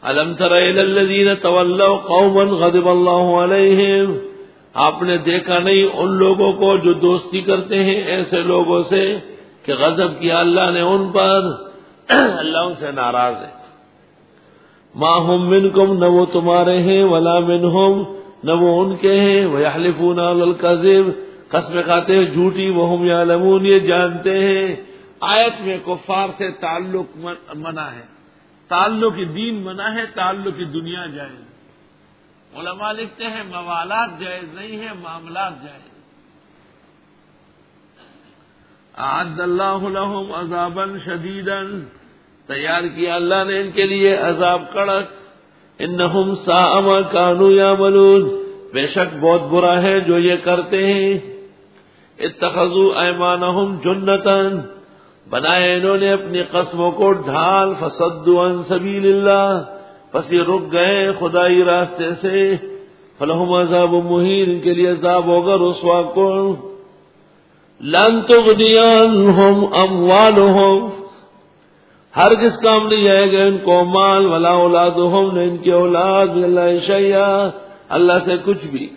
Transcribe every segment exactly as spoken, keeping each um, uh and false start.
الم تر الی الذین تولوا قوما غضب اللہ علیہم، آپ نے دیکھا نہیں ان لوگوں کو جو دوستی کرتے ہیں ایسے لوگوں سے کہ غضب کیا اللہ نے ان پر، اللہ ان سے ناراض ہے۔ ما ہم منکم، نہ وہ تمہارے ہیں، ولا منہم، نہ وہ ان کے ہیں، ویحلفون علی الکذب، قسمیں کھاتے ہیں جھوٹی، وہم یعلمون، یہ جانتے ہیں۔ آیت میں کفار سے تعلق منع ہے، تعلق دین منع ہے، تعلق دنیا جائز۔ علماء لکھتے ہیں موالات جائز نہیں ہے، معاملات جائز۔ اعد اللہ لہم عذابا شدیدا، تیار کیا اللہ نے ان کے لیے عذاب کڑک۔ انہم ساء ما کانوا یعملون، بے شک بہت برا ہے جو یہ کرتے ہیں۔ اتخذوا ایمانہم جنتا، بنائے انہوں نے اپنی قسموں کو ڈھال، فصدوا عن سبیل اللہ، پس یہ رک گئے خدائی راستے سے۔ فلہم عذاب مہین، ان کے لیے عذاب ہوگا رسوا کن۔ لن تغنی عنہم اموالہم، ہرگز کام نہیں آئے گا ان کو مال، ولا اولادہم، نہ ان کی اولاد، من اللہ شیئا، اللہ سے کچھ بھی۔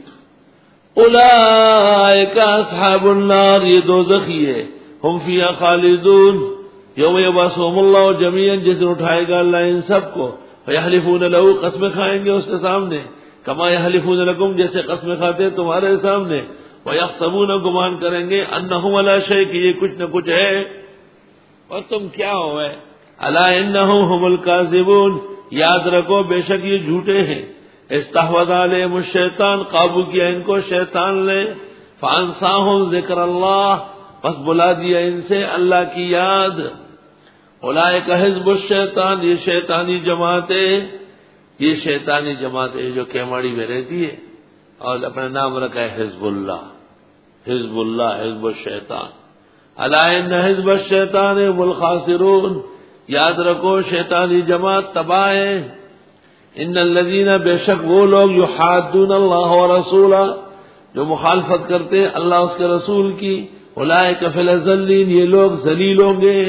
اولئک اصحاب النار، یہ دوزخی ہے، ہم فیہا خالدون، یوم یبعثہم اللہ جمیعا، جس دن اٹھائے گا اللہ ان سب کو، فیحلفون لہ، قسمیں کھائیں گے اس کے سامنے، کما یحلفون لکم، جیسے قسمیں کھاتے ہیں تمہارے سامنے، ویحسبون، گمان کریں گے، انہم علی شیء، کہ یہ کچھ نہ کچھ ہے، اور تم کیا ہوئے۔ الا انہم هم الکاذبون، یاد رکھو بے شک یہ جھوٹے ہیں۔ استحوذ علیہم الشیطان، قابو کیا ان کو شیطان نے، فانساہم ذکر اللہ، پس بلا دیا ان سے اللہ کی یاد۔ اولئک حزب الشیطان، یہ شیطانی جماعتیں، یہ شیطانی جماعتیں جو کیماڑی میں رہتی ہے اور اپنا نام رکھا ہے حزب اللہ، حزب اللہ، حزب الشیطان۔ الا ان حزب الشیطان هم الخاسرون، یاد رکھو شیطانی جماعت تباہ ہے۔ ان الذین، بے شک وہ لوگ، یحادون اللہ ورسولہ، جو مخالفت کرتے ہیں اللہ اس کے رسول کی، اولئک فی الاذلین، یہ لوگ ذلیل ہوں گے۔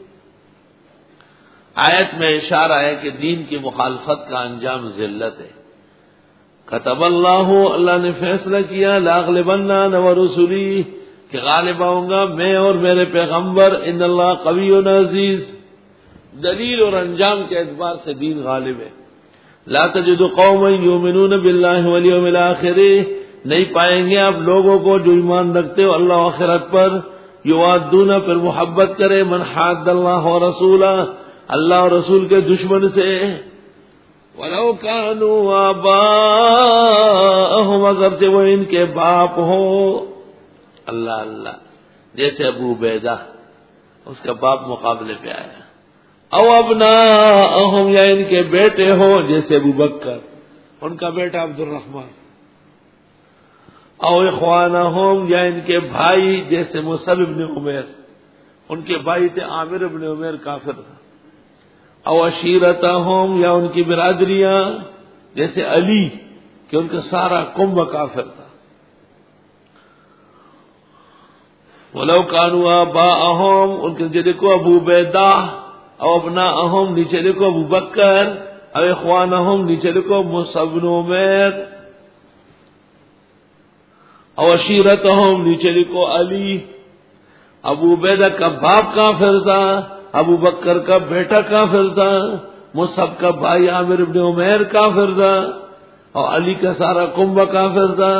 آیت میں اشارہ ہے کہ دین کی مخالفت کا انجام ذلت ہے۔ کتب اللہ، اللہ نے فیصلہ کیا، لاغلبن انا ورسلی، کہ غالب آؤں گا میں اور میرے پیغمبر، ان اللہ قوی عزیز، دلیل اور انجام کے اعتبار سے دین غالب ہے۔ لا تجد قوما یؤمنون باللہ والیوم الآخر، نہیں پائیں گے آپ لوگوں کو جو ایمان رکھتے ہو اللہ و آخرت پر، یوادون، پھر محبت کرے، من حاد اللہ ورسولہ، اللہ اور رسول کے دشمن سے، ولو کانوا آباءہم، اگرچہ وہ ان کے باپ ہو۔ اللہ اللہ، جیسے ابو عبیدہ، اس کا باپ مقابلے پہ آیا، او ابناءہم، یا ان کے بیٹے ہو جیسے ابو بکر، ان کا بیٹا عبد الرحمن، او اخوانہم، یا ان کے بھائی جیسے مصعب ابن عمیر، ان کے بھائی تھے عامر ابن عمیر، کافر تھا، او عشیرتہم، یا ان کی برادریاں جیسے علی، کہ ان کا سارا کنبہ کافر تھا۔ ولو کانوا آباءہم، ان کے نیچے لکھو ابو عبیدہ، او ابناءہم نیچے لکھو ابو بکر، او اخوانہم نیچے لکھو مصعب بن عمیر، او عشیرتہم نیچے لکھو علی۔ ابو عبیدہ کا باپ کافر تھا، ابو بکر کا بیٹا کافر تھا، مصعب کا بھائی عامر ابن عمیر کافر تھا، اور علی کا سارا کنبہ کافر تھا۔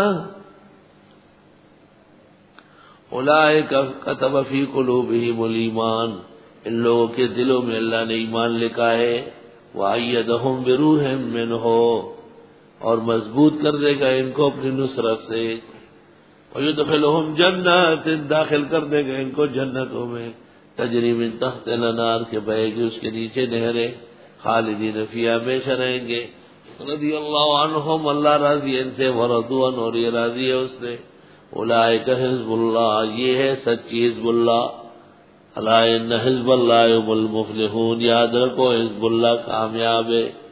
اولئک کتب فی قلوبہم الایمان، ان لوگوں کے دلوں میں اللہ نے ایمان لکھا ہے، وَأَيَّدَهُمْ بِرُوحٍ مِّنْهُ، اور مضبوط کر دے گا ان کو اپنی نصرت سے، وَيُدْخِلُهُمْ جَنَّاتٍ، داخل کر دے گا ان کو جنتوں میں، تجری من تحت الانہار، کے بہے گی اس کے نیچے نہریں، خالدین فیہا، ہمیشہ رہیں گے۔ رضی اللہ عنہم، اللہ راضی ان سے، ورضوا عنہ، اور یہ راضی ہے اس سے۔ اولئک حزب اللہ، یہ ہے سچی حزب اللہ۔ الا ان حزب اللہ هم المفلحون، یاد رکھو حزب اللہ کامیاب ہے۔